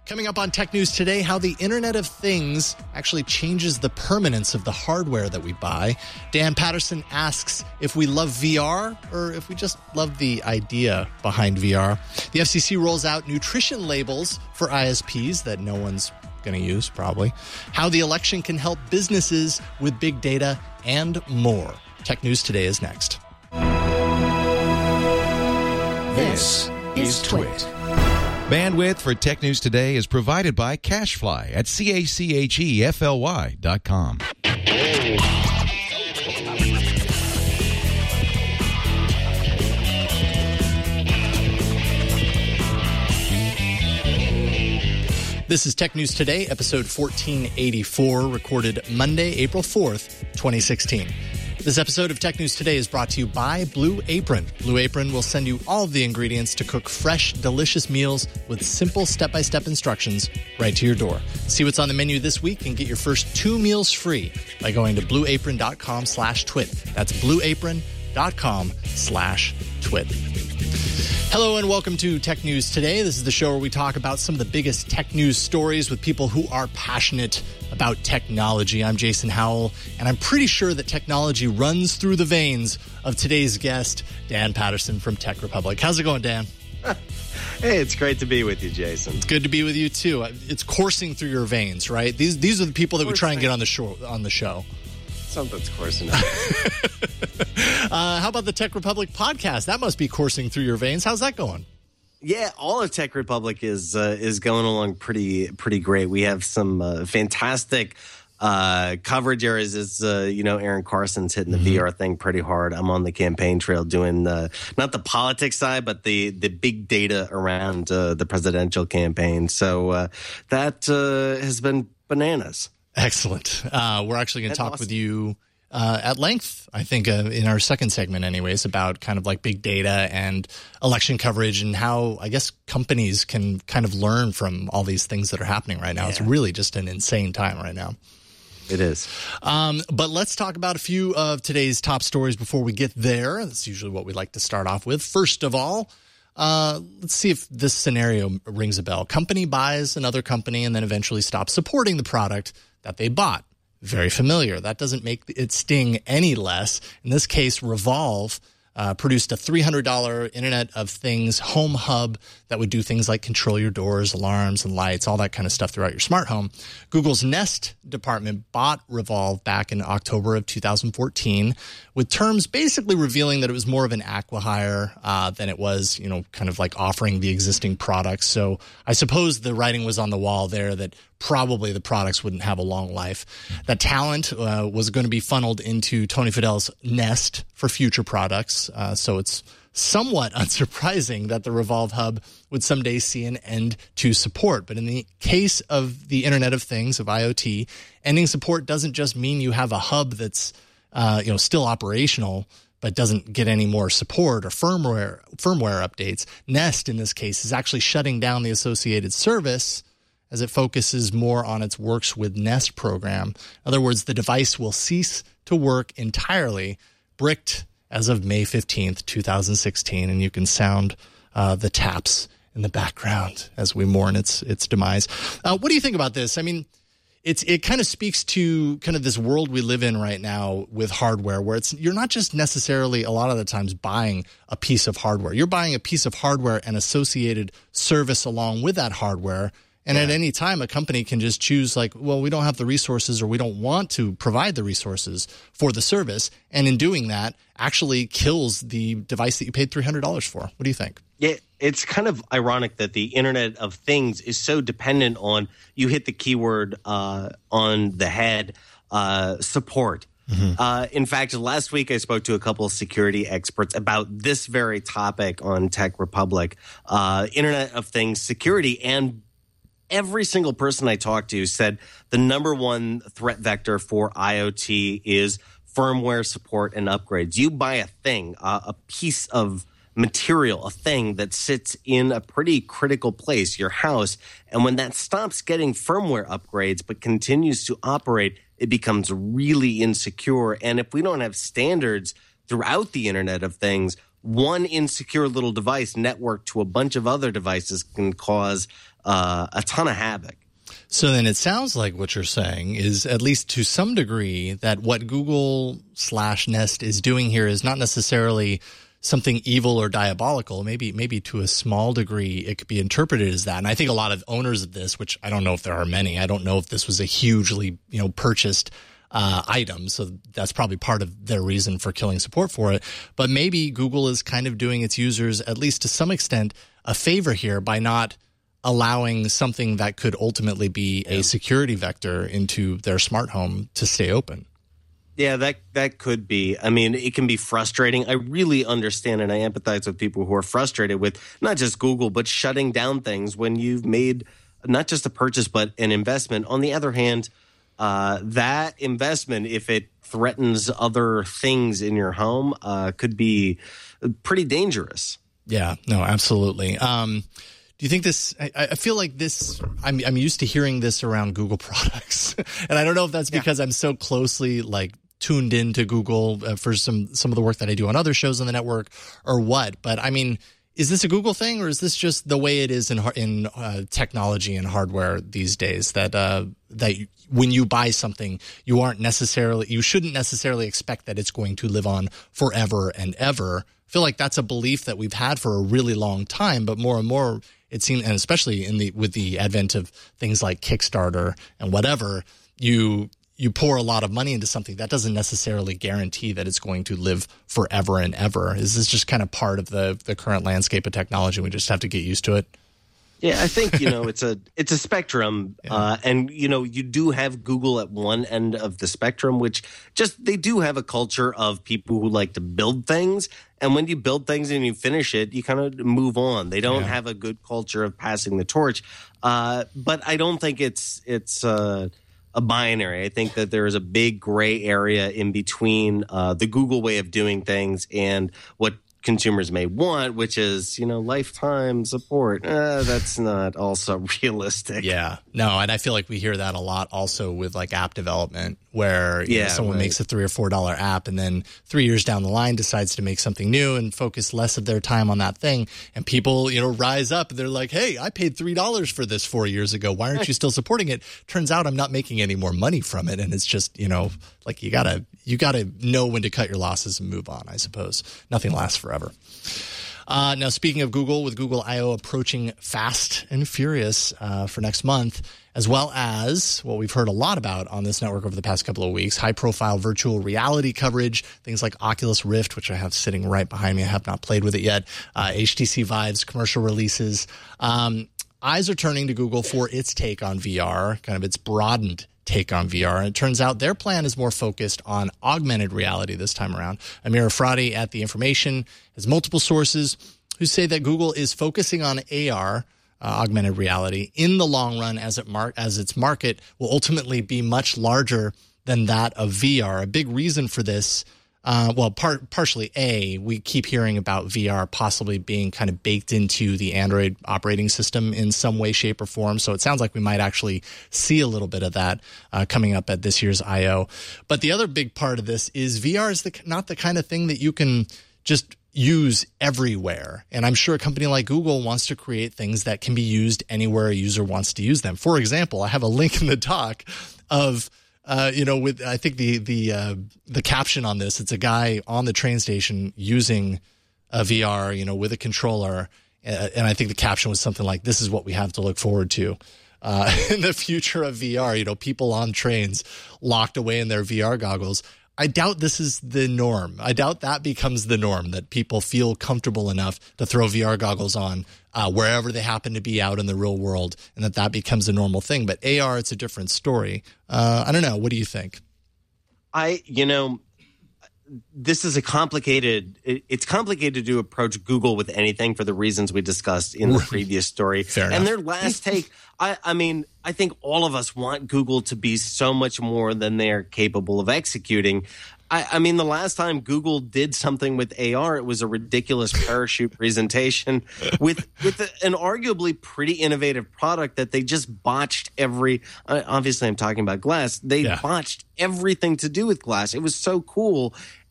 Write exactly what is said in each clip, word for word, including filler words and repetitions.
Coming up on Tech News Today, how the Internet of Things actually changes the permanence of the hardware that we buy. Dan Patterson asks if we love V R or if we just love the idea behind V R. The F C C rolls out nutrition labels for I S Ps that no one's going to use, probably. How the election can help businesses with big data and more. Tech News Today is next. This is Twit. Bandwidth for Tech News Today is provided by CacheFly at C A C H E F L Y dot com. This is Tech News Today, episode fourteen eighty-four, recorded Monday, April fourth, twenty sixteen. This episode of Tech News Today is brought to you by Blue Apron. Blue Apron will send you all of the ingredients to cook fresh, delicious meals with simple step-by-step instructions right to your door. See what's on the menu this week and get your first two meals free by going to blueapron.com slash twit. That's blueapron.com slash twit. Hello and welcome to Tech News Today. This is the show where we talk about some of the biggest tech news stories with people who are passionate about technology. I'm Jason Howell, and I'm pretty sure that technology runs through the veins of today's guest, Dan Patterson from Tech Republic. How's it going, Dan? Hey, it's great to be with you, Jason. It's good to be with you, too. It's coursing through your veins, right? These these are the people that we try and get on the show. On the show. Something's coursing out. uh, how about the Tech Republic podcast? That must be coursing through your veins. How's that going? Yeah, all of Tech Republic is uh, is going along pretty pretty great. We have some uh, fantastic uh, coverage areas. As uh, you know, Aaron Carson's hitting the mm-hmm. V R thing pretty hard. I'm on the campaign trail doing uh, not the politics side, but the the big data around uh, the presidential campaign. So uh, that uh, has been bananas. Excellent. Uh, we're actually going to talk awesome. with you uh, at length, I think, uh, in our second segment anyways, about kind of like big data and election coverage and how, I guess, companies can kind of learn from all these things that are happening right now. Yeah. It's really just an insane time right now. It is. Um, but let's talk about a few of today's top stories before we get there. That's usually what we like to start off with. First of all, Uh, let's see if this scenario rings a bell. Company buys another company and then eventually stops supporting the product that they bought. Very familiar. That doesn't make it sting any less. In this case, Revolve uh, produced a three hundred dollars Internet of Things home hub that would do things like control your doors, alarms, and lights, all that kind of stuff throughout your smart home. Google's Nest department bought Revolve back in October of two thousand fourteen with terms basically revealing that it was more of an acqui-hire uh, than it was, you know, kind of like offering the existing products. So I suppose the writing was on the wall there that probably the products wouldn't have a long life. That talent uh, was going to be funneled into Tony Fadell's Nest for future products. Uh, so it's somewhat unsurprising that the Revolve Hub would someday see an end to support. But in the case of the Internet of Things, of IoT, ending support doesn't just mean you have a hub that's uh, you know still operational but doesn't get any more support or firmware firmware updates. Nest, in this case, is actually shutting down the associated service as it focuses more on its Works with Nest program. In other words, the device will cease to work entirely, bricked as of May fifteenth, twenty sixteen, and you can sound uh, the taps in the background as we mourn its its demise. Uh, what do you think about this? I mean, it's it kind of speaks to kind of this world we live in right now with hardware, where it's you're not just necessarily a lot of the times buying a piece of hardware. You're buying a piece of hardware and associated service along with that hardware. And yeah. At any time, a company can just choose like, well, we don't have the resources or we don't want to provide the resources for the service. And in doing that, actually kills the device that you paid three hundred dollars for. What do you think? Yeah, it's kind of ironic that the Internet of Things is so dependent on, you hit the keyword uh, on the head, uh, support. Mm-hmm. Uh, in fact, last week I spoke to a couple of security experts about this very topic on Tech Republic, uh, Internet of Things security, and every single person I talked to said the number one threat vector for IoT is firmware support and upgrades. You buy a thing, uh, a piece of material, a thing that sits in a pretty critical place, your house, and when that stops getting firmware upgrades but continues to operate, it becomes really insecure. And if we don't have standards throughout the Internet of Things one insecure little device networked to a bunch of other devices can cause uh, a ton of havoc. So then it sounds like what you're saying is, at least to some degree, that what Google slash Nest is doing here is not necessarily something evil or diabolical. Maybe maybe to a small degree it could be interpreted as that. And I think a lot of owners of this, which I don't know if there are many, I don't know if this was a hugely, you know, purchased uh, item. So that's probably part of their reason for killing support for it. But maybe Google is kind of doing its users, at least to some extent, a favor here by not allowing something that could ultimately be a security vector into their smart home to stay open. Yeah, that that could be. I mean, it can be frustrating. I really understand and I empathize with people who are frustrated with not just Google, but shutting down things when you've made not just a purchase, but an investment. On the other hand, uh, that investment, if it threatens other things in your home, uh, could be pretty dangerous. Yeah, no, absolutely. Um, do you think this, I, I feel like this, I'm, I'm used to hearing this around Google products. And I don't know if that's because yeah. I'm so closely like tuned into Google uh, for some, some of the work that I do on other shows on the network or what. But I mean, is this a Google thing or is this just the way it is in in uh, technology and hardware these days that uh, that you, when you buy something, you aren't necessarily, you shouldn't necessarily expect that it's going to live on forever and ever. I feel like that's a belief that we've had for a really long time, but more and more it seems, and especially in the with the advent of things like Kickstarter and whatever, you you pour a lot of money into something that doesn't necessarily guarantee that it's going to live forever and ever. Is this just kind of part of the the current landscape of technology? We just have to get used to it. Yeah, I think, you know, it's a it's a spectrum. Yeah. Uh, and, you know, you do have Google at one end of the spectrum, which just they do have a culture of people who like to build things. And when you build things and you finish it, you kind of move on. They don't yeah. have a good culture of passing the torch. Uh, but I don't think it's it's uh, a binary. I think that there is a big gray area in between uh, the Google way of doing things and what consumers may want, which is, you know, lifetime support. Uh, that's not also realistic. Yeah, no, and I feel like we hear that a lot also with like app development, where you yeah, know, someone right. makes a three or four dollar app, and then three years down the line decides to make something new and focus less of their time on that thing, and people, you know, rise up and they're like, "Hey, I paid three dollars for this four years ago. Why aren't you still supporting it?" Turns out I'm not making any more money from it, and it's just, you know, like you gotta you gotta know when to cut your losses and move on. I suppose nothing lasts forever. Uh, now, speaking of Google, with Google I O approaching fast and furious uh, for next month, as well as what we've heard a lot about on this network over the past couple of weeks, high-profile virtual reality coverage, things like Oculus Rift, which I have sitting right behind me. I have not played with it yet. Uh, H T C Vive's commercial releases. Um, eyes are turning to Google for its take on V R, kind of its broadened take on V R. And it turns out their plan is more focused on augmented reality this time around. Amir Efrati at The Information has multiple sources who say that Google is focusing on A R, uh, augmented reality, in the long run as it mar- as its market will ultimately be much larger than that of V R. A big reason for this, uh, well, part, partially A, we keep hearing about V R possibly being kind of baked into the Android operating system in some way, shape, or form. So it sounds like we might actually see a little bit of that uh, coming up at this year's I O. But the other big part of this is V R is the, not the kind of thing that you can just use everywhere. And I'm sure a company like Google wants to create things that can be used anywhere a user wants to use them. For example, I have a link in the doc of Uh, you know, with I think the the uh, the caption on this, it's a guy on the train station using a V R, you know, with a controller, uh, and I think the caption was something like, "This is what we have to look forward to uh, in the future of V R." You know, people on trains locked away in their V R goggles. I doubt this is the norm. I doubt that becomes the norm, that people feel comfortable enough to throw V R goggles on uh, wherever they happen to be out in the real world, and that that becomes a normal thing. But A R, it's a different story. Uh, I don't know. What do you think? I, you know, this is a complicated, it, it's complicated to approach Google with anything for the reasons we discussed in the previous story. Fair and enough. Their last take, I, I mean, I think all of us want Google to be so much more than they are capable of executing. I, I mean, the last time Google did something with A R, it was a ridiculous parachute presentation with with a, an arguably pretty innovative product that they just botched every. Uh, obviously, I'm talking about Glass. They yeah. botched everything to do with Glass. It was so cool.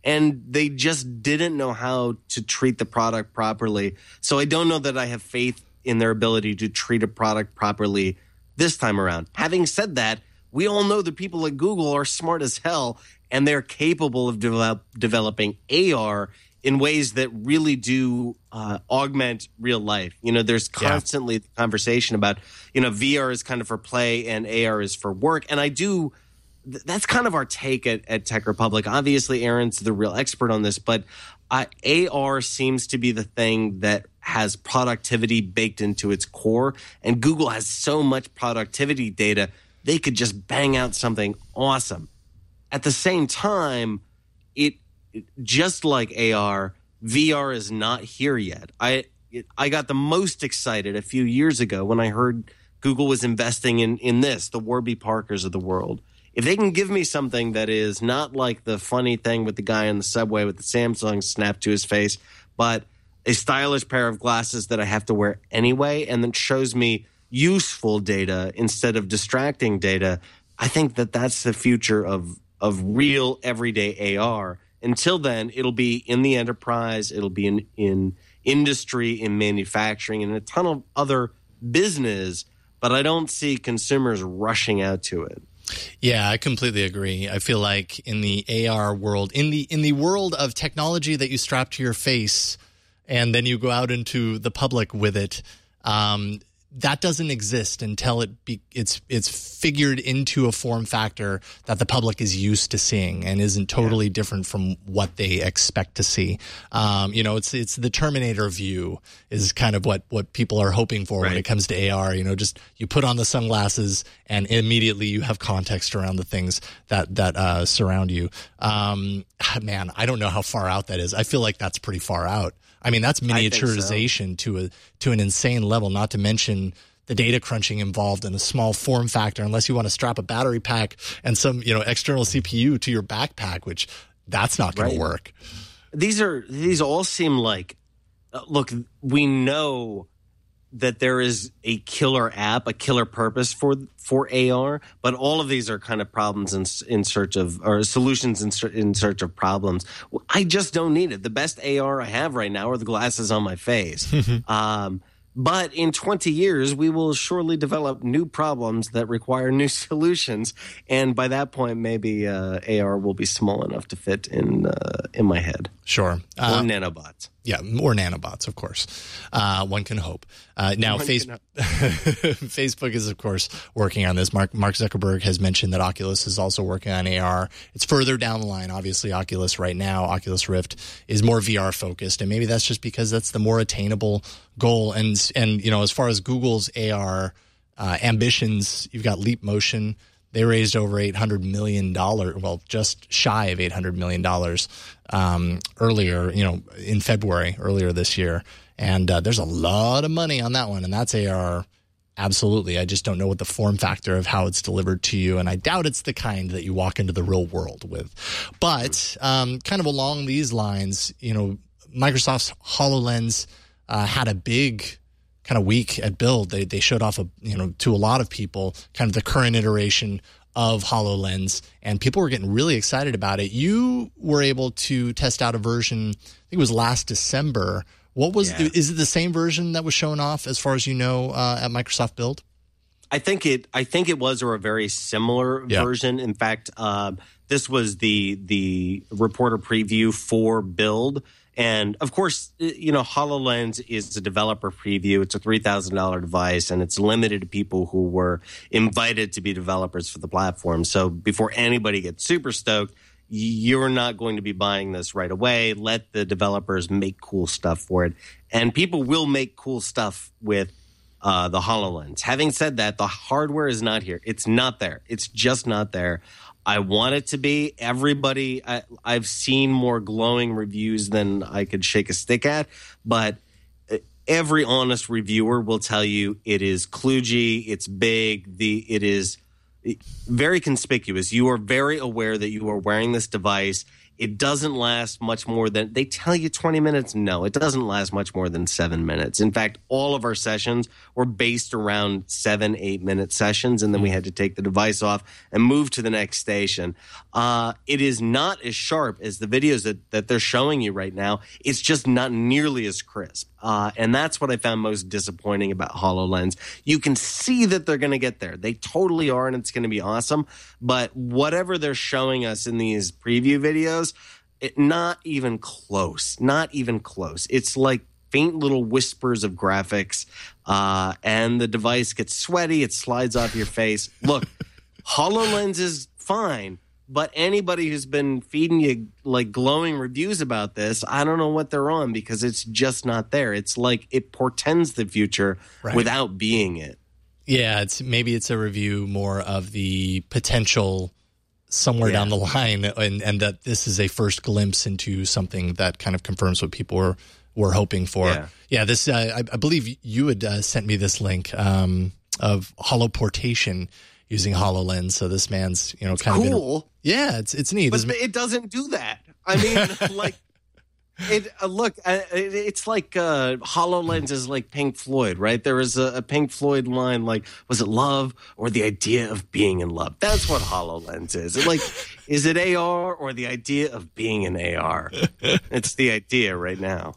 and they just didn't know how to treat the product properly. So I don't know that I have faith in their ability to treat a product properly this time around. Having said that, we all know the people at Google are smart as hell, and they're capable of develop, developing A R in ways that really do uh, augment real life. You know, there's constantly yeah. the conversation about, you know, V R is kind of for play and A R is for work. And I do, th- that's kind of our take at, at Tech Republic. Obviously, Aaron's the real expert on this, but uh, A R seems to be the thing that has productivity baked into its core. And Google has so much productivity data, they could just bang out something awesome. At the same time, it just like A R, V R is not here yet. I it, I got the most excited a few years ago when I heard Google was investing in in this, the Warby Parkers of the world. If they can give me something that is not like the funny thing with the guy in the subway with the Samsung snapped to his face, but a stylish pair of glasses that I have to wear anyway, and then shows me useful data instead of distracting data, I think that that's the future of of real everyday A R. Until then, it'll be in the enterprise, it'll be in, in industry, in manufacturing, and a ton of other business, but I don't see consumers rushing out to it. Yeah, I completely agree. I feel like in the A R world, in the in the world of technology that you strap to your face and then you go out into the public with it, um, that doesn't exist until it be, it's it's figured into a form factor that the public is used to seeing and isn't totally yeah. different from what they expect to see. Um, you know, it's it's the Terminator view is kind of what what people are hoping for right. when it comes to A R. You know, just you put on the sunglasses and immediately you have context around the things that that uh, surround you. Um, man, I don't know how far out that is. I feel like that's pretty far out. I mean, that's miniaturization so. to a to an insane level, not to mention the data crunching involved in a small form factor, unless you want to strap a battery pack and some, you know, external C P U to your backpack, which that's not going right. to work. These are these all seem like, uh, look, we know that there is a killer app, a killer purpose for for A R, but all of these are kind of problems in, in search of, or solutions in, in search of problems. I just don't need it. The best A R I have right now are the glasses on my face. um, but in twenty years, we will surely develop new problems that require new solutions. And by that point, maybe uh, A R will be small enough to fit in uh, in my head. Sure. Or uh, nanobots. Yeah, or nanobots, of course. Uh, one can hope. Uh, now, face- Facebook is, of course, working on this. Mark, Mark Zuckerberg has mentioned that Oculus is also working on A R. It's further down the line. Obviously, Oculus right now, Oculus Rift, is more V R focused, and maybe that's just because that's the more attainable goal. And, and you know, as far as Google's A R uh, ambitions, you've got Leap Motion. They raised over eight hundred million dollars, well, just shy of eight hundred million dollars um, earlier, you know, in February, earlier this year. And uh, there's a lot of money on that one, and that's A R. Absolutely. I just don't know what the form factor of how it's delivered to you, and I doubt it's the kind that you walk into the real world with. But um, kind of along these lines, you know, Microsoft's HoloLens uh, had a big kind of week at Build. They they showed off, a, you know, to a lot of people, kind of the current iteration of HoloLens, and people were getting really excited about it. You were able to test out a version, I think it was last December. What was yeah. is it the same version that was shown off as far as you know uh, at Microsoft Build? I think it. I think it was, or a very similar yeah. version. In fact, uh, this was the the reporter preview for Build, and of course, you know, HoloLens is a developer preview. It's a three thousand dollar device, and it's limited to people who were invited to be developers for the platform. So before anybody gets super stoked, you're not going to be buying this right away. Let the developers make cool stuff for it, and people will make cool stuff with Uh, the HoloLens. Having said that, the hardware is not here. It's not there. It's just not there. I want it to be. Everybody, I, I've seen more glowing reviews than I could shake a stick at, but every honest reviewer will tell you it is kludgy, it's big, the it is very conspicuous. You are very aware that you are wearing this device. It doesn't last much more than, they tell you twenty minutes. No, it doesn't last much more than seven minutes. In fact, all of our sessions were based around seven, eight minute sessions. And then we had to take the device off and move to the next station. Uh, it is not as sharp as the videos that, that they're showing you right now. It's just not nearly as crisp. Uh, and that's what I found most disappointing about HoloLens. You can see that they're going to get there. They totally are, and it's going to be awesome. But whatever they're showing us in these preview videos, it, not even close. Not even close. It's like faint little whispers of graphics, uh, and the device gets sweaty. It slides off your face. Look, HoloLens is fine. But anybody who's been feeding you like glowing reviews about this, I don't know what they're on, because it's just not there. It's like it portends the future right. without being it. Yeah, it's maybe it's a review more of the potential somewhere yeah. down the line, and, and that this is a first glimpse into something that kind of confirms what people were were hoping for. Yeah, yeah this uh, I, I believe you had uh, sent me this link um, of holoportation using HoloLens. So this man's, you know, it's kind cool. of... Inter- yeah, it's it's neat. But There's, it doesn't do that. I mean, like, it. Uh, look, uh, it, it's like uh, HoloLens is like Pink Floyd, right? There was a, a Pink Floyd line like, was it love or the idea of being in love? That's what HoloLens is. It, like, is it A R or the idea of being an A R? It's the idea right now.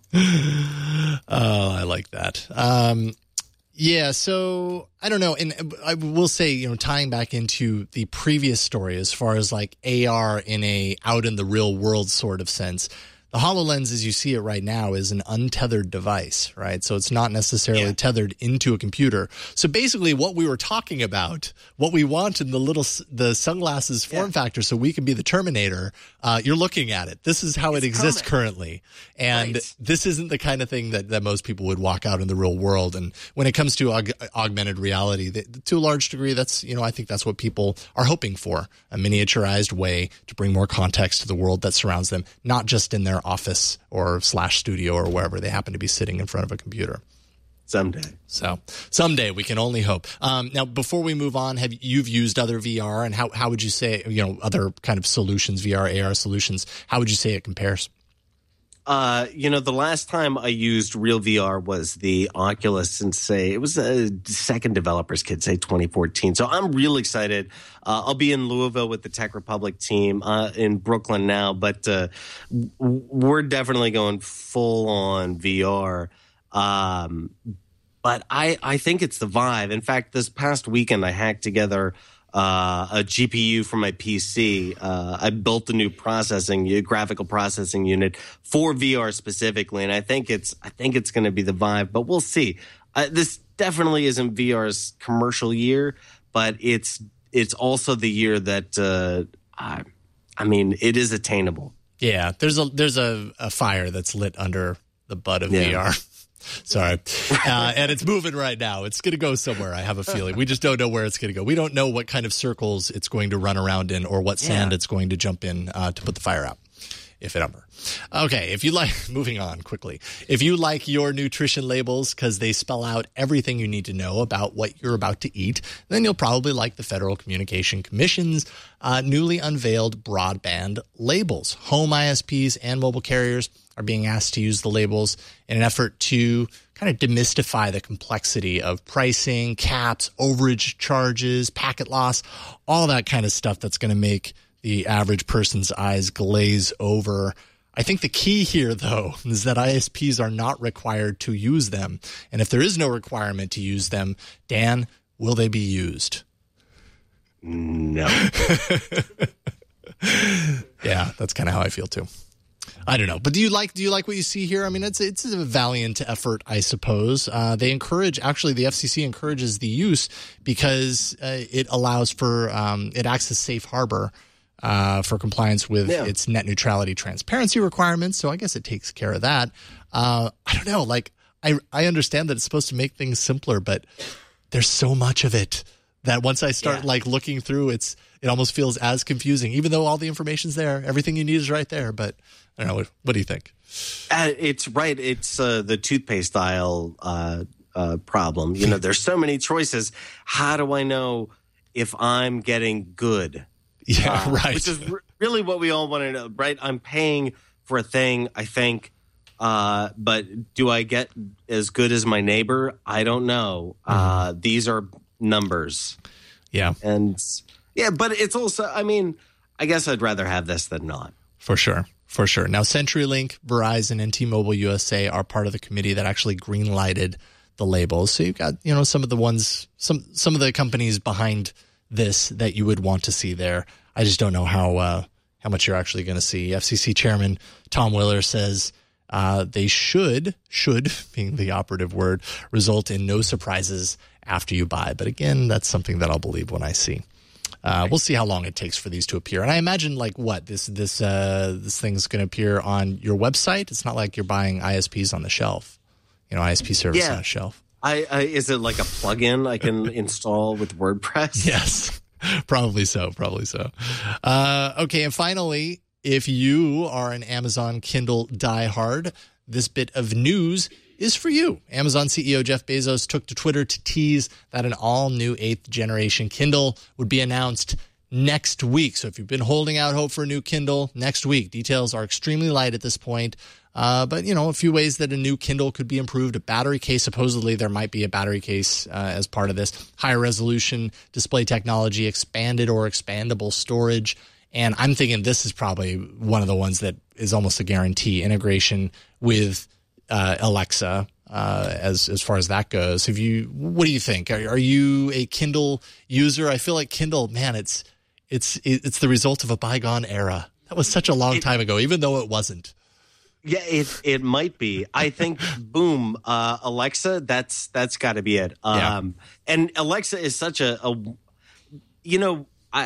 Oh, I like that. Um Yeah, so I don't know. And I will say, you know, tying back into the previous story as far as like A R in a out in the real world sort of sense, the HoloLens, as you see it right now, is an untethered device, right? So it's not necessarily yeah. tethered into a computer. So basically what we were talking about, what we want in the little the sunglasses form yeah. factor so we can be the Terminator, uh, you're looking at it. This is how it's it exists coming. currently. And right. this isn't the kind of thing that, that most people would walk out in the real world. And when it comes to aug- augmented reality, the, to a large degree, that's, you know, I think that's what people are hoping for, a miniaturized way to bring more context to the world that surrounds them, not just in their office or slash studio or wherever they happen to be sitting in front of a computer. Someday. So someday, we can only hope. Um, now, before we move on, have you've used other V R, and how, how would you say, you know, other kind of solutions, V R, A R solutions, how would you say it compares? Uh, you know, the last time I used real V R was the Oculus Sensei. It was a second developer's kit, say twenty fourteen. So I'm real excited. Uh, I'll be in Louisville with the Tech Republic team uh, in Brooklyn now, but uh, we're definitely going full on V R. Um, but I, I think it's the Vive. In fact, this past weekend I hacked together Uh, a G P U for my P C. Uh, I built a new processing, graphical processing unit for V R specifically, and I think it's I think it's going to be the Vive, but we'll see. Uh, this definitely isn't V R's commercial year, but it's it's also the year that uh, I, I mean, it is attainable. Yeah, there's a there's a, a fire that's lit under the butt of yeah. V R. Sorry. Uh, and it's moving right now. It's going to go somewhere, I have a feeling. We just don't know where it's going to go. We don't know what kind of circles it's going to run around in or what sand yeah. it's going to jump in uh, to put the fire out, if it ever. Okay, if you like, moving on quickly. If you like your nutrition labels because they spell out everything you need to know about what you're about to eat, then you'll probably like the Federal Communication Commission's uh, newly unveiled broadband labels. Home I S Ps and mobile carriers are being asked to use the labels in an effort to kind of demystify the complexity of pricing, caps, overage charges, packet loss, all that kind of stuff that's going to make the average person's eyes glaze over. I think the key here, though, is that I S Ps are not required to use them. And if there is no requirement to use them, Dan, will they be used? No. Yeah, that's kind of how I feel, too. I don't know, but do you like do you like what you see here? I mean, it's it's a valiant effort, I suppose. Uh, they encourage, actually, the F C C encourages the use because uh, it allows for um, it acts as safe harbor uh, for compliance with yeah. its net neutrality transparency requirements. So I guess it takes care of that. Uh, I don't know, like I I understand that it's supposed to make things simpler, but there's so much of it that once I start yeah. like looking through, it's it almost feels as confusing, even though all the information's there. Everything you need is right there, but. I don't know. What, what do you think? Uh, it's right. It's uh, the toothpaste style uh, uh, problem. You know, there's so many choices. How do I know if I'm getting good? Yeah, uh, right. Which is really what we all want to know, right? I'm paying for a thing, I think, uh, but do I get as good as my neighbor? I don't know. Mm. Uh, these are numbers. Yeah. And yeah, but it's also, I mean, I guess I'd rather have this than not. For sure. For sure. Now, CenturyLink, Verizon, and T-Mobile U S A are part of the committee that actually green-lighted the labels. So you've got, you know, some of the ones, some some of the companies behind this that you would want to see there. I just don't know how uh, how much you're actually going to see. F C C Chairman Tom Willer says uh, they should, should being the operative word, result in no surprises after you buy. But again, that's something that I'll believe when I see. Uh, we'll see how long it takes for these to appear. And I imagine, like, what this this uh, this thing's going to appear on your website. It's not like you're buying I S Ps on the shelf, you know, I S P service yeah. on a shelf. I, I is it like a plugin I can install with WordPress? Yes, probably so. Probably so. Uh, okay, and finally, if you are an Amazon Kindle diehard, this bit of news is for you. Amazon C E O Jeff Bezos took to Twitter to tease that an all-new eighth generation Kindle would be announced next week. So if you've been holding out hope for a new Kindle, next week. Details are extremely light at this point. Uh, but, you know, a few ways that a new Kindle could be improved. A battery case. Supposedly there might be a battery case uh, as part of this. Higher resolution display technology, expanded or expandable storage. And I'm thinking this is probably one of the ones that is almost a guarantee. Integration with Uh, Alexa, uh, as as far as that goes. Have you? What do you think? Are, are you a Kindle user? I feel like Kindle, man, it's it's it's the result of a bygone era. That was such a long it, time ago, even though it wasn't. Yeah, it it might be. I think, boom, uh, Alexa. That's that's got to be it. Um, yeah. And Alexa is such a, a you know, I.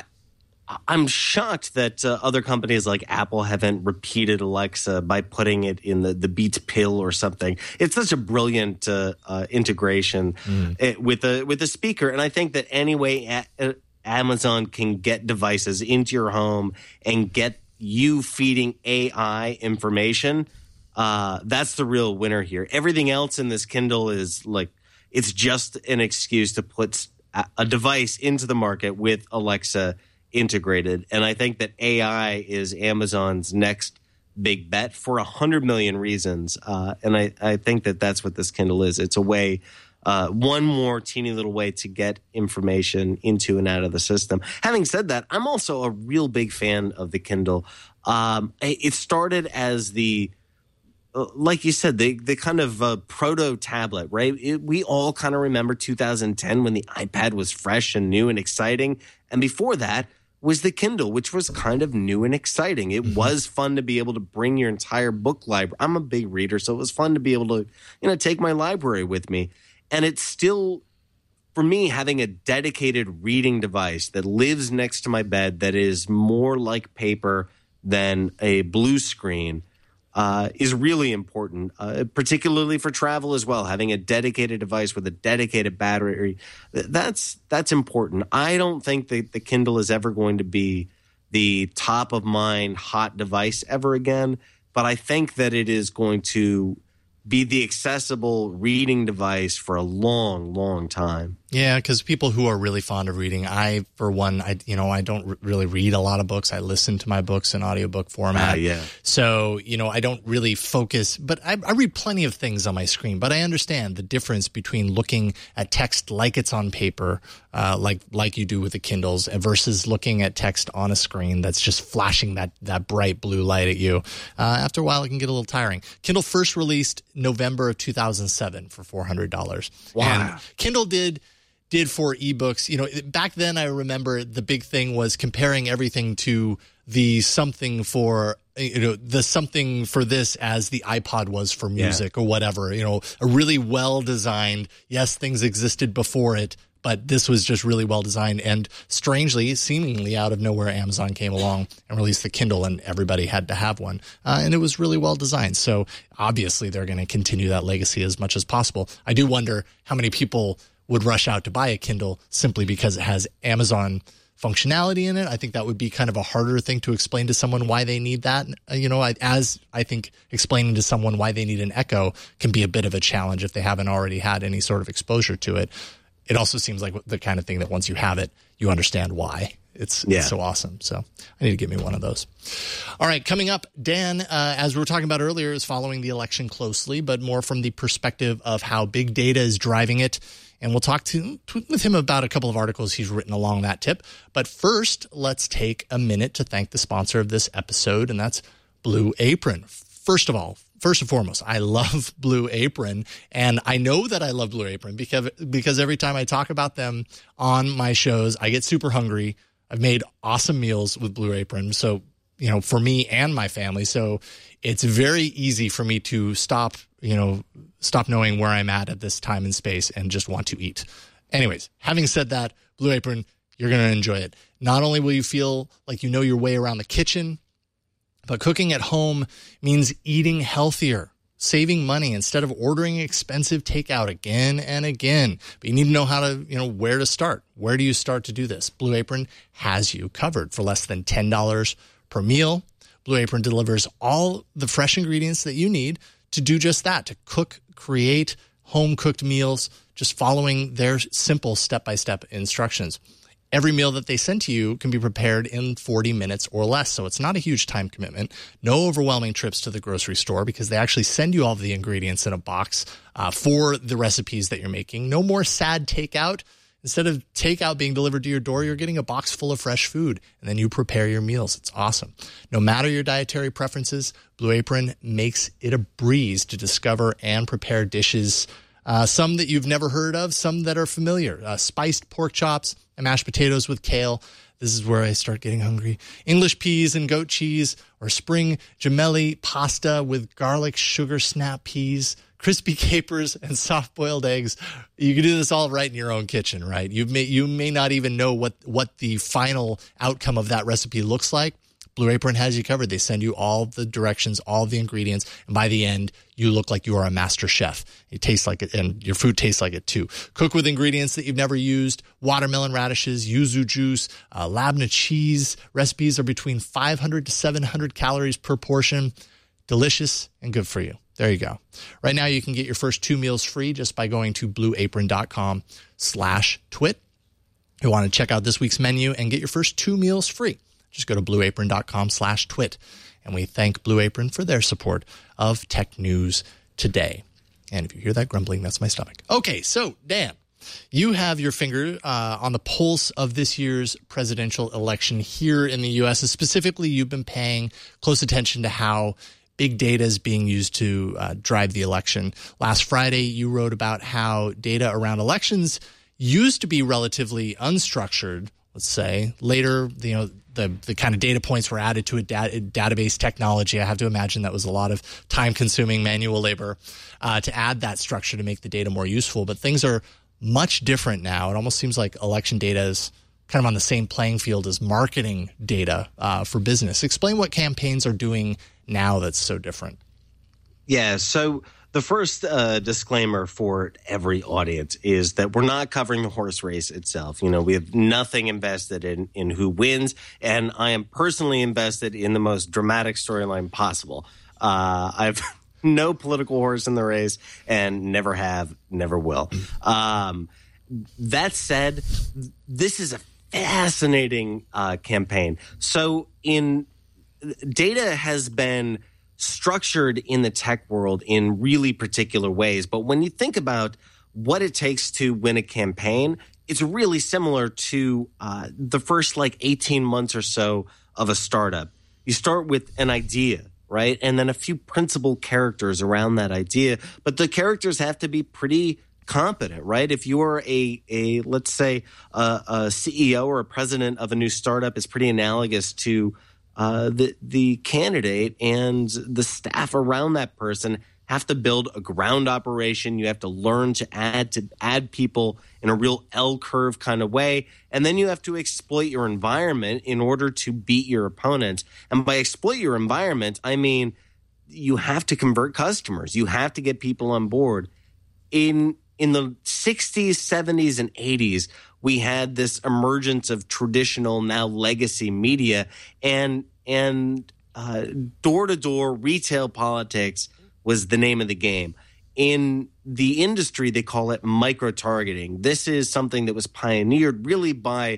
I'm shocked that uh, other companies like Apple haven't repeated Alexa by putting it in the, the Beats Pill or something. It's such a brilliant uh, uh, integration mm. it, with a with a speaker, and I think that any way a- Amazon can get devices into your home and get you feeding A I information, uh, that's the real winner here. Everything else in this Kindle is like it's just an excuse to put a, a device into the market with Alexa integrated. And I think that A I is Amazon's next big bet for a hundred million reasons. Uh, and I, I think that that's what this Kindle is. It's a way, uh, one more teeny little way to get information into and out of the system. Having said that, I'm also a real big fan of the Kindle. Um, it started as the, uh, like you said, the, the kind of uh, proto tablet, right? It, we all kind of remember two thousand ten when the iPad was fresh and new and exciting. And before that, was the Kindle, which was kind of new and exciting. It mm-hmm. was fun to be able to bring your entire book library. I'm a big reader, so it was fun to be able to, you know, take my library with me. And it's still, for me, having a dedicated reading device that lives next to my bed that is more like paper than a blue screen uh, is really important, uh, particularly for travel as well. Having a dedicated device with a dedicated battery, that's that's important. I don't think that the Kindle is ever going to be the top of mind hot device ever again, but I think that it is going to be the accessible reading device for a long, long time. Yeah, because people who are really fond of reading, I, for one, I you know, I don't r- really read a lot of books. I listen to my books in audiobook format. Uh, yeah. So, you know, I don't really focus, but I, I read plenty of things on my screen. But I understand the difference between looking at text like it's on paper, uh, like like you do with the Kindles, versus looking at text on a screen that's just flashing that that bright blue light at you. Uh, after a while, it can get a little tiring. Kindle first released November of two thousand seven for four hundred dollars. Wow. And Kindle did did for ebooks. You know, back then I remember the big thing was comparing everything to the something for, you know, the something for this as the iPod was for music yeah. or whatever, you know, a really well designed, yes, things existed before it, but this was just really well designed. And strangely, seemingly out of nowhere, Amazon came along and released the Kindle, and everybody had to have one. Uh, and it was really well designed. So obviously they're going to continue that legacy as much as possible. I do wonder how many people would rush out to buy a Kindle simply because it has Amazon functionality in it. I think that would be kind of a harder thing to explain to someone why they need that. You know, as I think explaining to someone why they need an Echo can be a bit of a challenge if they haven't already had any sort of exposure to it. It also seems like the kind of thing that once you have it, you understand why. It's, yeah. it's so awesome. So I need to get me one of those. All right, coming up, Dan, uh, as we were talking about earlier, is following the election closely, but more from the perspective of how big data is driving it. And we'll talk to, to with him about a couple of articles he's written along that tip. But first, let's take a minute to thank the sponsor of this episode, and that's Blue Apron. First of all, First and foremost, I love Blue Apron, and I know that I love Blue Apron because because every time I talk about them on my shows, I get super hungry. I've made awesome meals with Blue Apron, so you know, for me and my family. So it's very easy for me to stop, you know, stop knowing where I'm at at this time and space and just want to eat. Anyways, having said that, Blue Apron, you're going to enjoy it. Not only will you feel like you know your way around the kitchen, but cooking at home means eating healthier, saving money instead of ordering expensive takeout again and again. But you need to know how to, you know, where to start. Where do you start to do this? Blue Apron has you covered for less than ten dollars per meal. Blue Apron delivers all the fresh ingredients that you need to do just that, to cook, create home-cooked meals, just following their simple step-by-step instructions. Every meal that they send to you can be prepared in forty minutes or less, so it's not a huge time commitment. No overwhelming trips to the grocery store because they actually send you all of the ingredients in a box uh, for the recipes that you're making. No more sad takeout. Instead of takeout being delivered to your door, you're getting a box full of fresh food, and then you prepare your meals. It's awesome. No matter your dietary preferences, Blue Apron makes it a breeze to discover and prepare dishes, uh, some that you've never heard of, some that are familiar. Uh, spiced pork chops and mashed potatoes with kale. This is where I start getting hungry. English peas and goat cheese, or spring gemelli pasta with garlic sugar snap peas, crispy capers, and soft-boiled eggs. You can do this all right in your own kitchen, right? You may you may not even know what, what the final outcome of that recipe looks like. Blue Apron has you covered. They send you all the directions, all the ingredients, and by the end, you look like you are a master chef. It tastes like it, and your food tastes like it too. Cook with ingredients that you've never used. Watermelon radishes, yuzu juice, uh, labna cheese. Recipes are between five hundred to seven hundred calories per portion. Delicious and good for you. There you go. Right now, you can get your first two meals free just by going to blueapron.com slash twit. You want to check out this week's menu and get your first two meals free. Just go to blueapron.com slash twit. And we thank Blue Apron for their support of Tech News Today. And if you hear that grumbling, that's my stomach. Okay, so Dan, you have your finger uh, on the pulse of this year's presidential election here in the U S. And specifically, you've been paying close attention to how big data is being used to uh, drive the election. Last Friday, you wrote about how data around elections used to be relatively unstructured, let's say. Later, you know, the, the kind of data points were added to a, da- a database technology. I have to imagine that was a lot of time-consuming manual labor uh, to add that structure to make the data more useful. But things are much different now. It almost seems like election data is kind of on the same playing field as marketing data uh, for business. Explain what campaigns are doing now that's so different. Yeah, so the first uh, disclaimer for every audience is that we're not covering the horse race itself. You know, we have nothing invested in, in who wins, and I am personally invested in the most dramatic storyline possible. Uh, I've no political horse in the race and never have, never will. Um, that said, this is a fascinating uh, campaign. So in data has been structured in the tech world in really particular ways. But when you think about what it takes to win a campaign, it's really similar to uh, the first like eighteen months or so of a startup. You start with an idea, right? And then a few principal characters around that idea. But the characters have to be pretty competent, right? If you're a, a let's say, a, a C E O or a president of a new startup, it's pretty analogous to Uh, the the candidate and the staff around that person have to build a ground operation. You have to learn to add to add people in a real L curve kind of way, and then you have to exploit your environment in order to beat your opponent. And by exploit your environment, I mean you have to convert customers. You have to get people on board. In in the sixties, seventies, and eighties, we had this emergence of traditional, now legacy media, and and uh, door-to-door retail politics was the name of the game. In the industry, they call it micro-targeting. This is something that was pioneered really by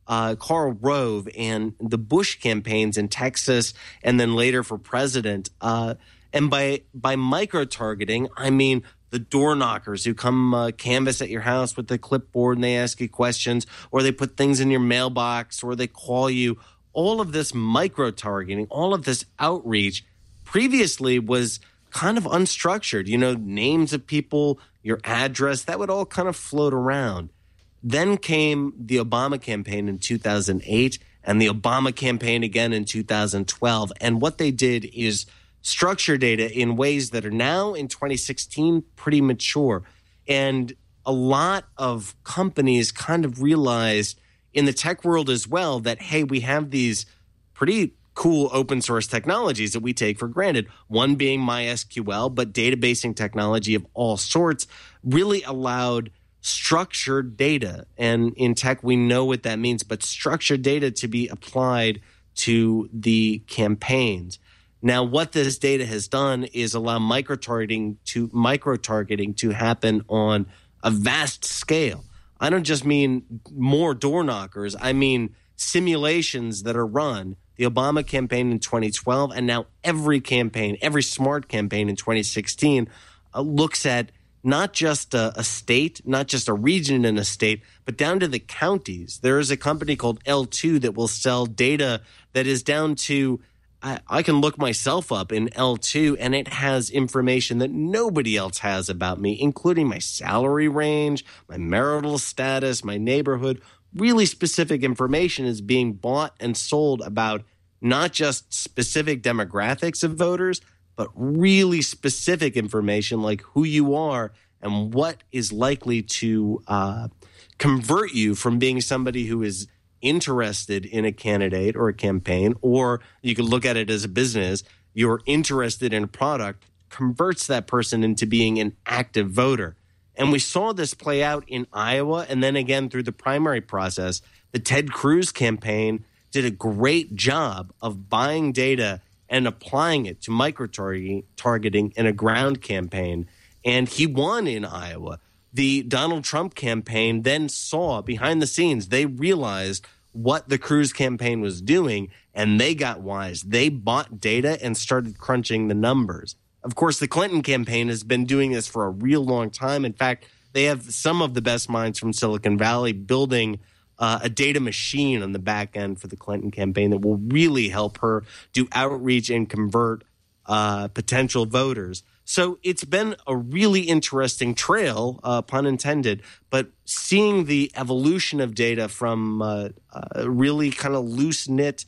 uh, Karl Rove and the Bush campaigns in Texas, and then later for president. Uh, and by by micro-targeting, I mean the door knockers who come uh, canvass at your house with the clipboard and they ask you questions, or they put things in your mailbox, or they call you. All of this micro-targeting, all of this outreach previously was kind of unstructured. You know, names of people, your address, that would all kind of float around. Then came the Obama campaign in two thousand eight and the Obama campaign again in two thousand twelve. And what they did is structure data in ways that are now in twenty sixteen pretty mature. And a lot of companies kind of realized in the tech world as well that, hey, we have these pretty cool open source technologies that we take for granted, one being MySQL, but databasing technology of all sorts really allowed structured data. And in tech, we know what that means, but structured data to be applied to the campaigns. Now, what this data has done is allow micro-targeting to micro-targeting to happen on a vast scale. I don't just mean more door knockers. I mean simulations that are run. The Obama campaign in twenty twelve, and now every campaign, every smart campaign in twenty sixteen uh, looks at not just a, a state, not just a region in a state, but down to the counties. There is a company called L two that will sell data that is down to, I, I can look myself up in L two, and it has information that nobody else has about me, including my salary range, my marital status, my neighborhood. Really specific information is being bought and sold about not just specific demographics of voters, but really specific information like who you are and what is likely to uh, convert you from being somebody who is interested in a candidate or a campaign, or you can look at it as a business. You're interested in a product, converts that person into being an active voter. And we saw this play out in Iowa and then again through the primary process. The Ted Cruz campaign did a great job of buying data and applying it to micro-targeting in a ground campaign. And he won in Iowa. The Donald Trump campaign then saw behind the scenes, they realized what the Cruz campaign was doing, and they got wise. They bought data and started crunching the numbers. Of course, the Clinton campaign has been doing this for a real long time. In fact, they have some of the best minds from Silicon Valley building uh, a data machine on the back end for the Clinton campaign that will really help her do outreach and convert uh, potential voters. So it's been a really interesting trail, uh, pun intended, but seeing the evolution of data from uh, uh, really kind of loose-knit,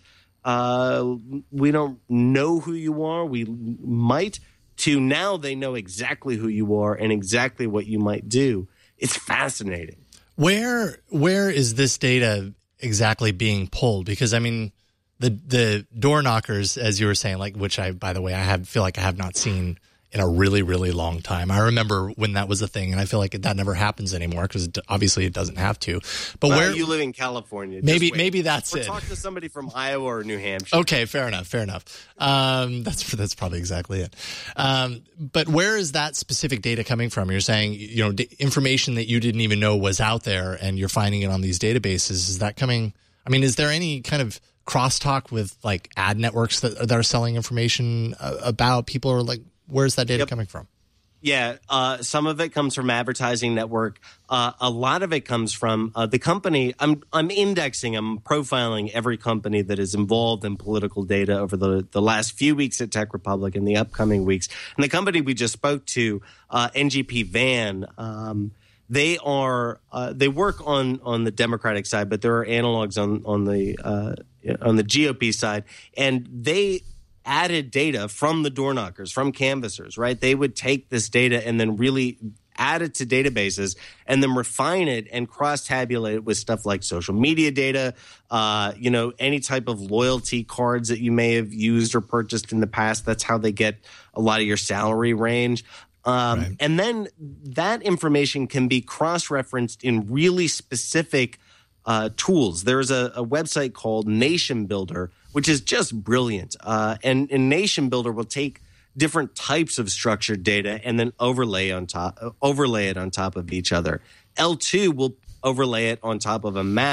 uh, we don't know who you are, we might, to now they know exactly who you are and exactly what you might do. It's fascinating. Where where is this data exactly being pulled? Because, I mean, the the door knockers, as you were saying, like, which I, by the way, I have feel like I have not seen in a really, really long time. I remember when that was a thing, and I feel like that never happens anymore because obviously it doesn't have to. But well, where you live in California, maybe maybe that's or it. Talk to somebody from Iowa or New Hampshire. Okay, fair enough, fair enough. Um, that's that's probably exactly it. Um, but where is that specific data coming from? You're saying, you know, d- information that you didn't even know was out there, and you're finding it on these databases. Is that coming? I mean, is there any kind of crosstalk with like ad networks that, that are selling information uh, about people, or like? Where's that data yep. coming from? Yeah, uh, some of it comes from advertising network. Uh, a lot of it comes from uh, the company. I'm I'm indexing, I'm profiling every company that is involved in political data over the, the last few weeks at Tech Republic and the upcoming weeks. And the company we just spoke to, uh, N G P Van, um, they are uh, they work on on the Democratic side, but there are analogs on on the uh, on the G O P side, and they added data from the door knockers, from canvassers, right? They would take this data and then really add it to databases and then refine it and cross-tabulate it with stuff like social media data, uh, you know, any type of loyalty cards that you may have used or purchased in the past. That's how they get a lot of your salary range. Um, right. And then that information can be cross-referenced in really specific uh, tools. There's a, a website called Nation Builder, which is just brilliant. Uh, and, and Nation Builder will take different types of structured data and then overlay on top, uh, overlay it on top of each other. L two will overlay it on top of a map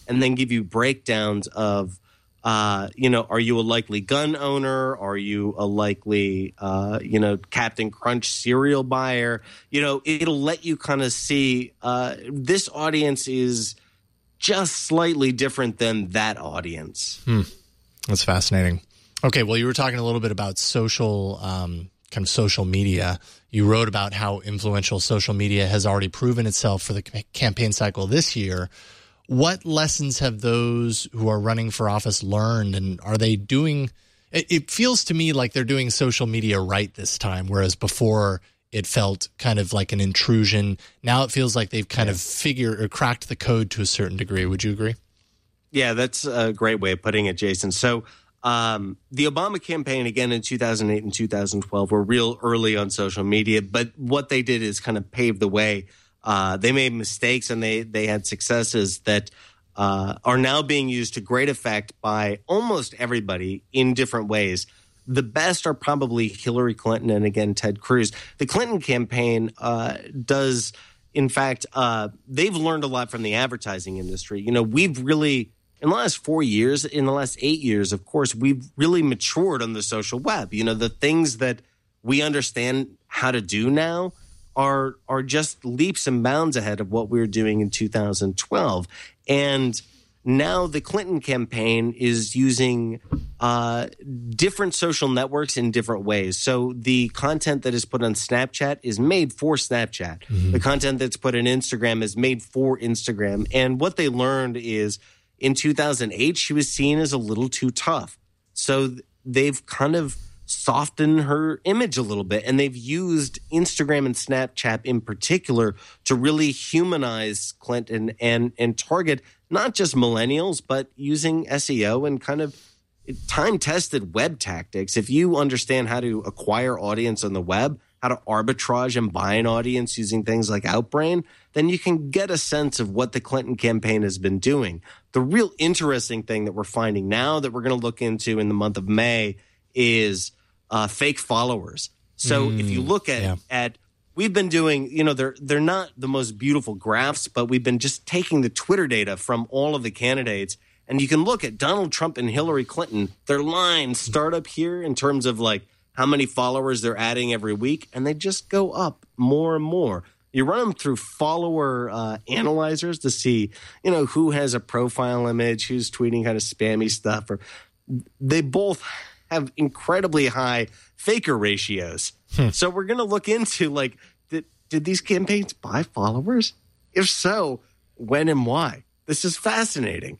and then give you breakdowns of, uh, you know, are you a likely gun owner? Are you a likely, uh, you know, Captain Crunch cereal buyer? You know, it'll let you kind of see uh, this audience is just slightly different than that audience. Hmm. That's fascinating. Okay, well, you were talking a little bit about social, um, kind of social media. You wrote about how influential social media has already proven itself for the campaign cycle this year. What lessons have those who are running for office learned, and are they doing – it feels to me like they're doing social media right this time, whereas before it felt kind of like an intrusion. Now it feels like they've kind yeah. of figured or cracked the code to a certain degree. Would you agree? Yeah, that's a great way of putting it, Jason. So um, the Obama campaign, again, in two thousand eight and two thousand twelve were real early on social media, but what they did is kind of pave the way. Uh, they made mistakes and they they had successes that uh, are now being used to great effect by almost everybody in different ways. The best are probably Hillary Clinton and, again, Ted Cruz. The Clinton campaign uh, does, in fact, uh, they've learned a lot from the advertising industry. You know, we've really, in the last four years, in the last eight years, of course, we've really matured on the social web. You know, the things that we understand how to do now are are just leaps and bounds ahead of what we were doing in two thousand twelve. And now the Clinton campaign is using uh, different social networks in different ways. So the content that is put on Snapchat is made for Snapchat. Mm-hmm. The content that's put on Instagram is made for Instagram. And what they learned is in two thousand eight, she was seen as a little too tough. So they've kind of soften her image a little bit. And they've used Instagram and Snapchat in particular to really humanize Clinton and, and target not just millennials, but using S E O and kind of time-tested web tactics. If you understand how to acquire audience on the web, how to arbitrage and buy an audience using things like Outbrain, then you can get a sense of what the Clinton campaign has been doing. The real interesting thing that we're finding now that we're going to look into in the month of May is uh, fake followers. So mm, if you look at, yeah. at, we've been doing, you know, they're they're not the most beautiful graphs, but we've been just taking the Twitter data from all of the candidates, and you can look at Donald Trump and Hillary Clinton. Their lines start up here in terms of like how many followers they're adding every week, and they just go up more and more. You run them through follower uh, analyzers to see, you know, who has a profile image, who's tweeting kind of spammy stuff, or they both have incredibly high faker ratios. Hmm. So we're going to look into, like, did, did these campaigns buy followers? If so, when and why? This is fascinating.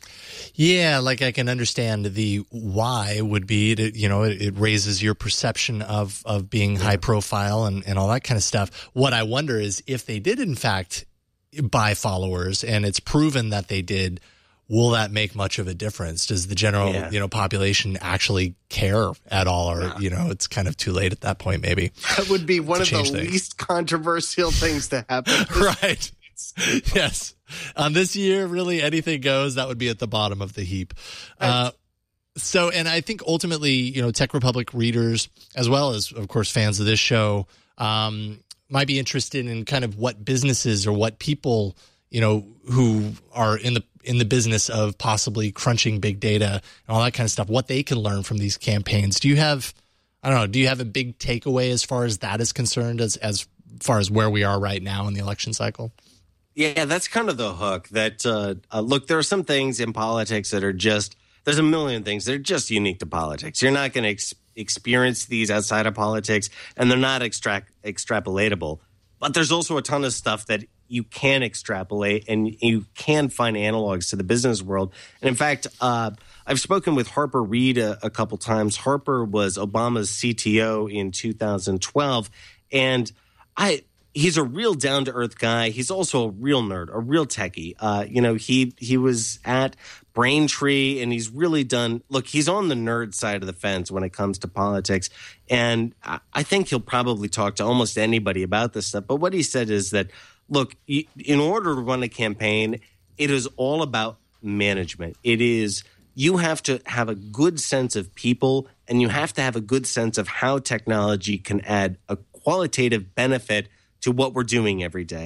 Yeah, like I can understand the why would be, to, you know, it, it raises your perception of, of being yeah. high profile and, and all that kind of stuff. What I wonder is if they did, in fact, buy followers and it's proven that they did, will that make much of a difference? Does the general, yeah. you know, population actually care at all? Or, yeah. you know, it's kind of too late at that point, maybe. That would be one of the things. least controversial things to happen. Right. Yes. On this year, really anything goes. That would be at the bottom of the heap. Uh, so, and I think ultimately, you know, Tech Republic readers, as well as, of course, fans of this show, um, might be interested in kind of what businesses or what people, you know, who are in the in the business of possibly crunching big data and all that kind of stuff, what they can learn from these campaigns. Do you have, I don't know, do you have a big takeaway as far as that is concerned, as as far as where we are right now in the election cycle? Yeah, that's kind of the hook. That uh, uh, look, there are some things in politics that are just, there's a million things that are just unique to politics. You're not going to ex- experience these outside of politics, and they're not extract extrapolatable. But there's also a ton of stuff that you can extrapolate and you can find analogs to the business world. And in fact, uh, I've spoken with Harper Reid a, a couple times. Harper was Obama's C T O in two thousand twelve. And I, he's a real down-to-earth guy. He's also a real nerd, a real techie. Uh, you know, he, he was at Braintree, and he's really done – look, he's on the nerd side of the fence when it comes to politics. And I, I think he'll probably talk to almost anybody about this stuff. But what he said is that, look, in order to run a campaign, it is all about management. It is – you have to have a good sense of people, and you have to have a good sense of how technology can add a qualitative benefit to what we're doing every day.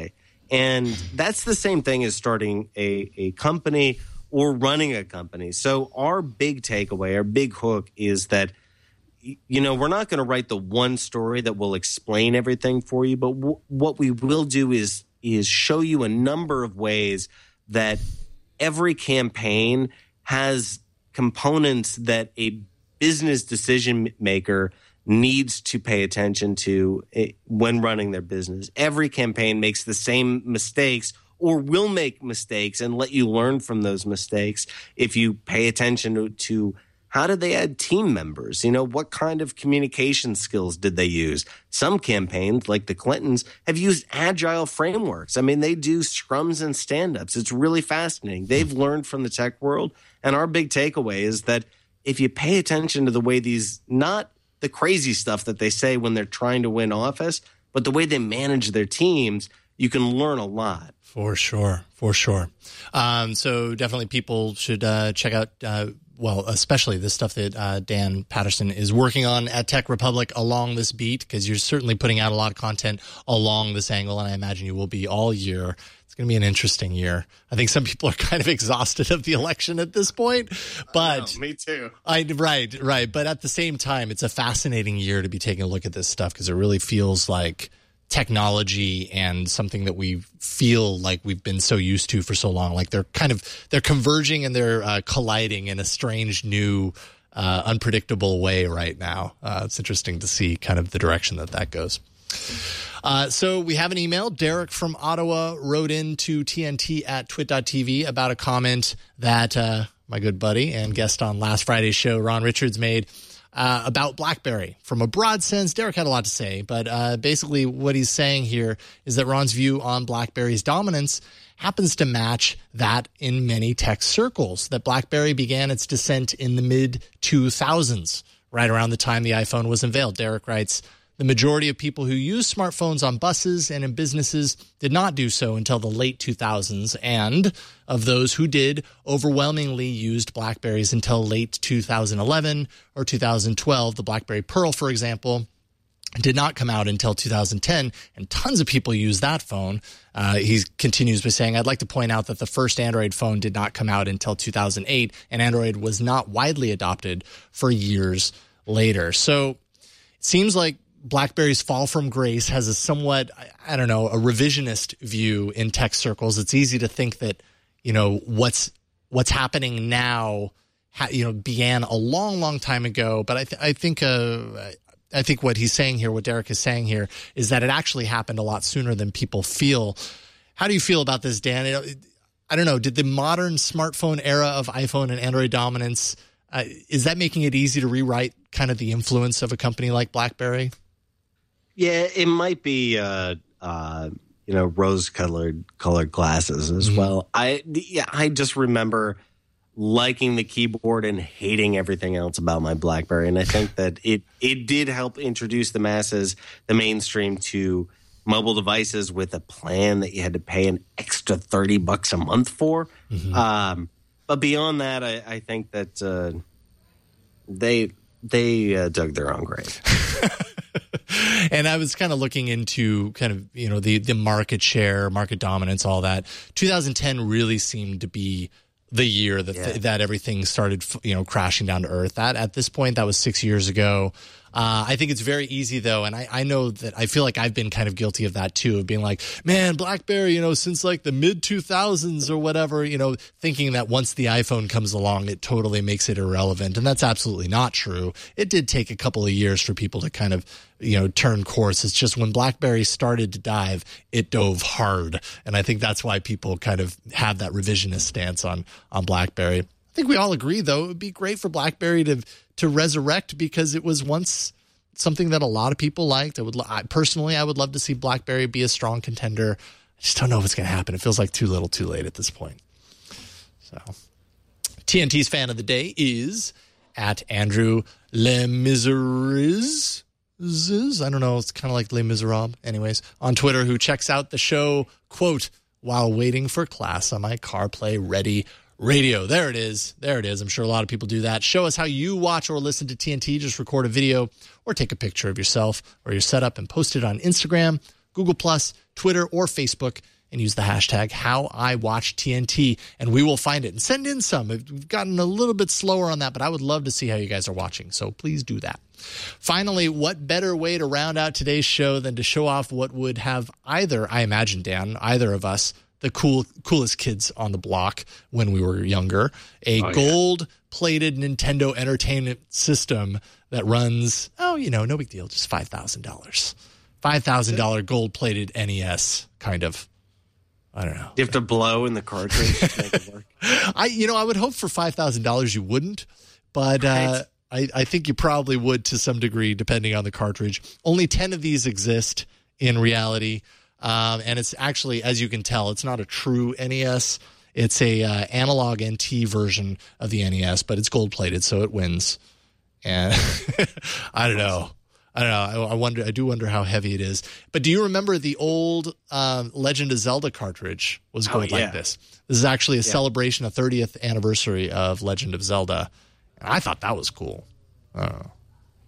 And that's the same thing as starting a, a company or running a company. So our big takeaway, our big hook is that, you know, we're not going to write the one story that will explain everything for you, but w- what we will do is is show you a number of ways that every campaign has components that a business decision maker needs to pay attention to when running their business. Every campaign makes the same mistakes or will make mistakes and let you learn from those mistakes if you pay attention to, to how did they add team members? You know, what kind of communication skills did they use? Some campaigns, like the Clintons, have used agile frameworks. I mean, they do scrums and stand-ups. It's really fascinating. They've learned from the tech world. And our big takeaway is that if you pay attention to the way these, not the crazy stuff that they say when they're trying to win office, but the way they manage their teams, you can learn a lot. For sure. For sure. Um, so definitely people should uh, check out, uh, well, especially the stuff that uh, Dan Patterson is working on at Tech Republic along this beat, because you're certainly putting out a lot of content along this angle, and I imagine you will be all year. It's going to be an interesting year. I think some people are kind of exhausted of the election at this point, but I know, me too. I right, right. But at the same time, it's a fascinating year to be taking a look at this stuff, because it really feels like technology and something that we feel like we've been so used to for so long. Like they're kind of they're converging and they're uh, colliding in a strange, new, uh, unpredictable way right now. Uh, it's interesting to see kind of the direction that that goes. Uh, so we have an email. Derek from Ottawa wrote in to T N T at twit dot t v about a comment that uh, my good buddy and guest on last Friday's show, Ron Richards, made uh, about BlackBerry. From a broad sense, Derek had a lot to say, but uh, basically what he's saying here is that Ron's view on BlackBerry's dominance happens to match that in many tech circles, that BlackBerry began its descent in the mid two thousands, right around the time the iPhone was unveiled. Derek writes, the majority of people who use smartphones on buses and in businesses did not do so until the late two thousands, and of those who did, overwhelmingly used BlackBerries until late two thousand eleven or two thousand twelve. The BlackBerry Pearl, for example, did not come out until two thousand ten, and tons of people use that phone. Uh, he continues by saying, I'd like to point out that the first Android phone did not come out until two thousand eight, and Android was not widely adopted for years later. So it seems like BlackBerry's fall from grace has a somewhat, I don't know, a revisionist view in tech circles. It's easy to think that, you know, what's what's happening now, ha, you know, began a long, long time ago. But I, th- I think, uh, I think what he's saying here, what Derek is saying here, is that it actually happened a lot sooner than people feel. How do you feel about this, Dan? It, I don't know. Did the modern smartphone era of iPhone and Android dominance, uh, is that making it easy to rewrite kind of the influence of a company like BlackBerry? Yeah, it might be, uh, uh, you know, rose-colored colored glasses as mm-hmm. well. I yeah, I just remember liking the keyboard and hating everything else about my BlackBerry, and I think that it it did help introduce the masses, the mainstream, to mobile devices with a plan that you had to pay an extra thirty bucks a month for. Mm-hmm. Um, but beyond that, I, I think that uh, they they uh, dug their own grave. And I was kind of looking into kind of, you know, the, the market share, market dominance, all that. two thousand ten really seemed to be the year that yeah. th- that everything started, you know, crashing down to earth. That at this point, that was six years ago. Uh, I think it's very easy, though, and I, I know that I feel like I've been kind of guilty of that, too, of being like, man, BlackBerry, you know, since like the mid two thousands or whatever, you know, thinking that once the iPhone comes along, it totally makes it irrelevant. And that's absolutely not true. It did take a couple of years for people to kind of, you know, turn course. It's just when BlackBerry started to dive, it dove hard. And I think that's why people kind of have that revisionist stance on, on BlackBerry. I think we all agree, though, it would be great for BlackBerry to to resurrect, because it was once something that a lot of people liked. I would I, personally, I would love to see BlackBerry be a strong contender. I just don't know if it's going to happen. It feels like too little, too late at this point. So, T N T's fan of the day is at Andrew Les Miserables. I don't know. It's kind of like Les Miserables. Anyways, on Twitter, who checks out the show, quote, while waiting for class on my CarPlay Ready radio. There it is. There it is. I'm sure a lot of people do that. Show us how you watch or listen to T N T. Just record a video or take a picture of yourself or your setup and post it on Instagram, Google Plus, Twitter, or Facebook. and use the hashtag How I Watch T N T, and we will find it. And send in some. We've gotten a little bit slower on that, but I would love to see how you guys are watching, so please do that. Finally, what better way to round out today's show than to show off what would have either, I imagine, Dan, either of us, the cool, coolest kids on the block when we were younger, a oh, gold-plated yeah. Nintendo Entertainment System that runs, oh, you know, no big deal, just five thousand dollars. five thousand dollars gold-plated N E S, kind of. I don't know. You have to blow in the cartridge to make it work? I, you know, I would hope for five thousand dollars you wouldn't, but right. uh, I, I think you probably would to some degree, depending on the cartridge. Only ten of these exist in reality. Um, and it's actually, as you can tell, it's not a true N E S. It's a uh, analog N T version of the N E S, but it's gold plated, so it wins. And I don't know. I don't know. I, I wonder. I do wonder how heavy it is. But do you remember the old um, Legend of Zelda cartridge was gold oh, yeah. like this? This is actually a yeah. celebration, a thirtieth anniversary of Legend of Zelda. And I thought that was cool. I don't know.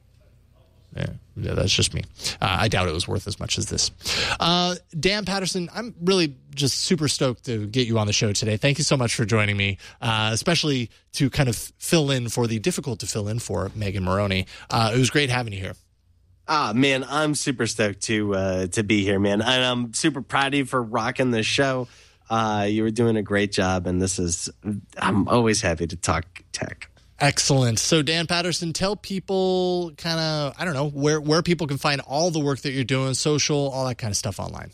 Yeah, yeah, that's just me. Uh, I doubt it was worth as much as this. Uh, Dan Patterson, I'm really just super stoked to get you on the show today. Thank you so much for joining me, uh, especially to kind of fill in for the difficult to fill in for Megan Moroney. Uh, it was great having you here. Ah, man, I'm super stoked to uh, to be here, man. And I'm super proud of you for rocking the show. Uh, you were doing a great job, and this is, I'm always happy to talk tech. Excellent. So, Dan Patterson, tell people kind of, I don't know, where, where people can find all the work that you're doing, social, all that kind of stuff online.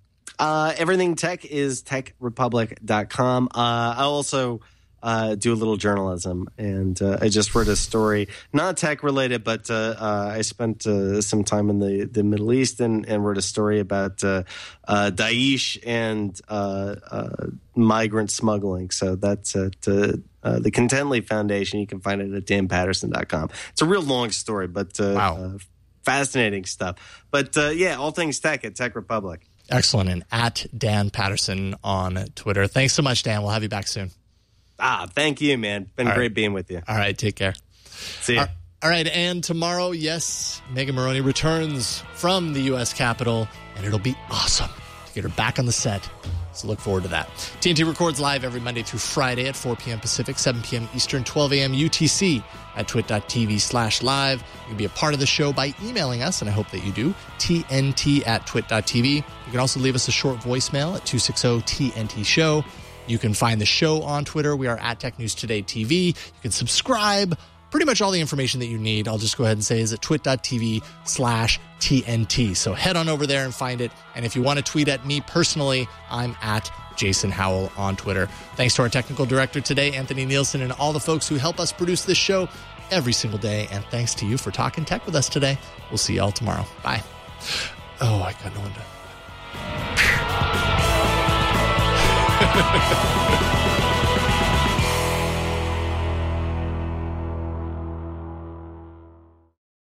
Uh, everything tech is tech republic dot com. Uh, I also uh, do a little journalism, and uh, I just wrote a story, not tech related, but uh, uh, I spent uh, some time in the, the Middle East and, and wrote a story about uh, uh, Daesh and uh, uh, migrant smuggling. So that's at uh, uh, the Contently Foundation. You can find it at dan patterson dot com. It's a real long story, but uh, wow. uh, fascinating stuff. But uh, yeah, all things tech at Tech Republic. Excellent. And at Dan Patterson on Twitter. Thanks so much, Dan. We'll have you back soon. Ah, thank you, man. Been all great right. being with you. All right. Take care. See ya. All right. And tomorrow, yes, Megan Moroney returns from the U S Capitol, and it'll be awesome to get her back on the set. So look forward to that. T N T records live every Monday through Friday at four p.m. Pacific, seven p.m. Eastern, twelve a.m. U T C at twit.tv slash live. You can be a part of the show by emailing us, and I hope that you do, T N T at twit.tv. You can also leave us a short voicemail at two six zero T N T show. You can find the show on Twitter. We are at Tech News Today T V. You can subscribe. Pretty much all the information that you need, I'll just go ahead and say, is at twit.tv slash TNT. So head on over there and find it. And if you want to tweet at me personally, I'm at Jason Howell on Twitter. Thanks to our technical director today, Anthony Nielsen, and all the folks who help us produce this show every single day. And thanks to you for talking tech with us today. We'll see you all tomorrow. Bye. Oh, I got no one to...